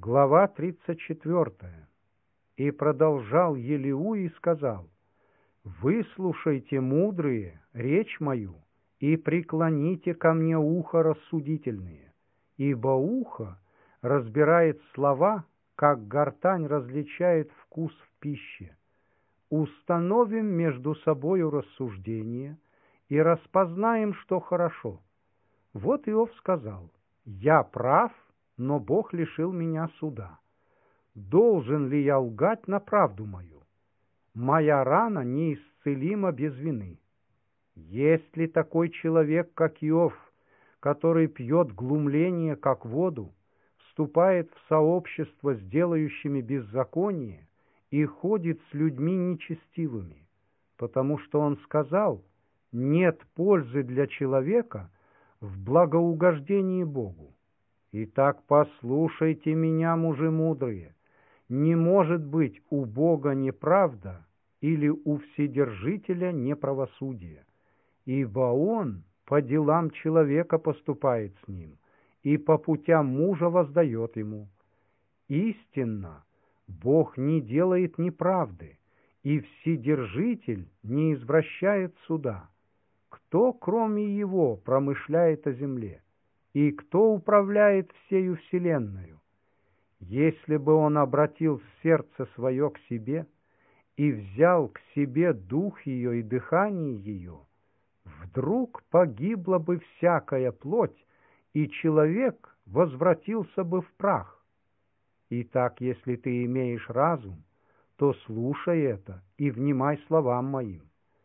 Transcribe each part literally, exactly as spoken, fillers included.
Глава тридцать четвёртая. «И продолжал Елиу и сказал: Выслушайте, мудрые, речь мою, и преклоните ко мне ухо рассудительные, ибо ухо разбирает слова, как гортань различает вкус в пище. Установим между собою рассуждение и распознаем, что хорошо. Вот Иов сказал: я прав, но Бог лишил меня суда. Должен ли я лгать на правду мою? Моя рана неисцелима без вины. Есть ли такой человек, как Иов, который пьет глумление, как воду, вступает в сообщество с делающими беззаконие и ходит с людьми нечестивыми, потому что он сказал: нет пользы для человека в благоугождении Богу. Итак, послушайте меня, мужи мудрые, не может быть у Бога неправда или у Вседержителя неправосудие, ибо Он по делам человека поступает с ним, и по путям мужа воздает ему. Истинно, Бог не делает неправды, и Вседержитель не извращает суда. Кто, кроме Его, промышляет о земле? И кто управляет всею вселенную? Если бы он обратил сердце свое к себе и взял к себе дух ее и дыхание ее, вдруг погибла бы всякая плоть, и человек возвратился бы в прах. Итак, если ты имеешь разум, то слушай это и внимай словам моим.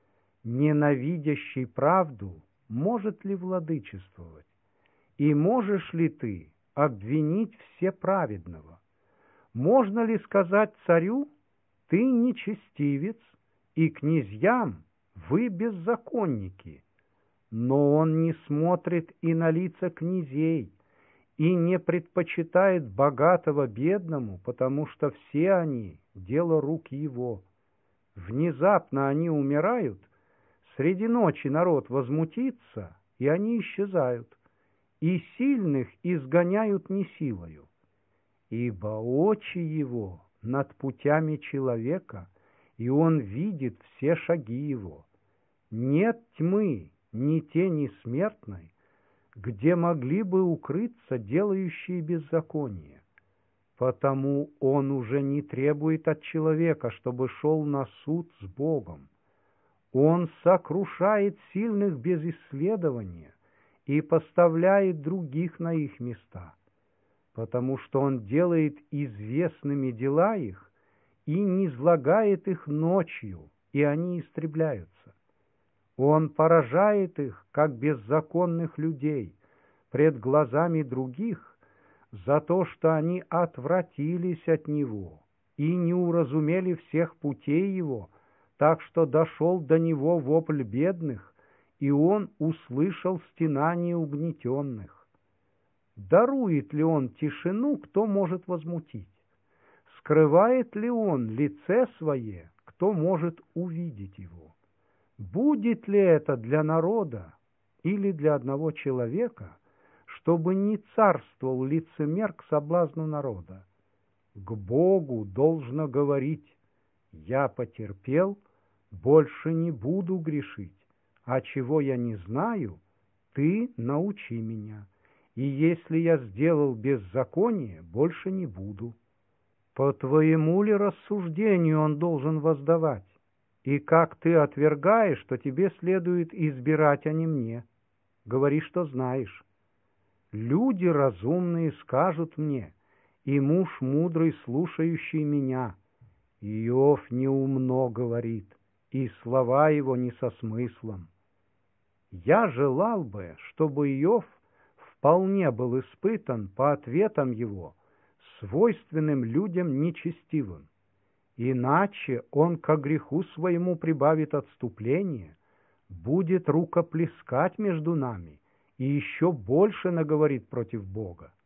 Ненавидящий правду может ли владычествовать? И можешь ли ты обвинить всеправедного? Можно ли сказать царю: ты нечестивец, и князьям: вы беззаконники? Но он не смотрит и на лица князей, и не предпочитает богатого бедному, потому что все они — дело рук его. Внезапно они умирают, среди ночи народ возмутится, и они исчезают, и сильных изгоняют не силою. Ибо очи его над путями человека, и он видит все шаги его. Нет тьмы, ни тени смертной, где могли бы укрыться делающие беззаконие. Потому он уже не требует от человека, чтобы шел на суд с Богом. Он сокрушает сильных без исследования и поставляет других на их места, потому что он делает известными дела их и низлагает их ночью, и они истребляются. Он поражает их, как беззаконных людей, пред глазами других, за то, что они отвратились от него и не уразумели всех путей его, так что дошел до него вопль бедных, и он услышал стенание угнетенных. Дарует ли он тишину, кто может возмутить? Скрывает ли он лице свое, кто может увидеть его? Будет ли это для народа или для одного человека, чтобы не царствовал лицемер к соблазну народа? К Богу должно говорить: я потерпел, больше не буду грешить. А чего я не знаю, ты научи меня. И если я сделал беззаконие, больше не буду. По твоему ли рассуждению он должен воздавать? И как ты отвергаешь, что тебе следует избирать, а не мне? Говори, что знаешь. Люди разумные скажут мне, и муж мудрый, слушающий меня: Иов неумно говорит, и слова его не со смыслом. Я желал бы, чтобы Иов вполне был испытан по ответам его, свойственным людям нечестивым. Иначе он ко греху своему прибавит отступление, будет рукоплескать между нами и еще больше наговорит против Бога.